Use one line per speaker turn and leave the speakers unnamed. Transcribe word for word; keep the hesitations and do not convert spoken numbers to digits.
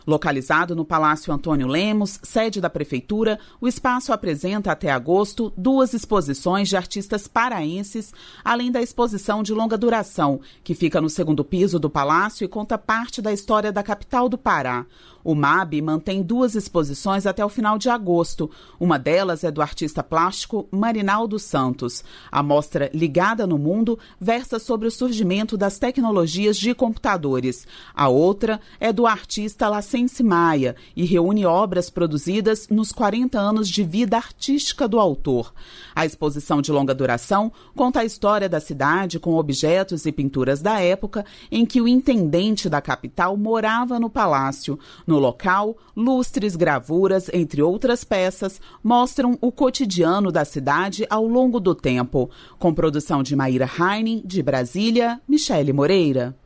Localizado no Palácio Antônio Lemos, sede da Prefeitura, o espaço apresenta até agosto duas exposições de artistas paraenses, além da exposição de longa duração, que fica no segundo piso do Palácio e conta parte da história da capital do Pará. O M A B mantém duas exposições até o final de agosto. Uma delas é do artista plástico Marinaldo Santos. A mostra Ligada no Mundo versa sobre o surgimento das tecnologias de computadores. A outra é do artista Lacense Maia e reúne obras produzidas nos quarenta anos de vida artística do autor. A exposição de longa duração conta a história da cidade com objetos e pinturas da época em que o intendente da capital morava no palácio. No local, lustres, gravuras, entre outras peças, mostram o cotidiano da cidade ao longo do tempo. Com produção de Maíra Heinen, de Brasília, Michele Moreira.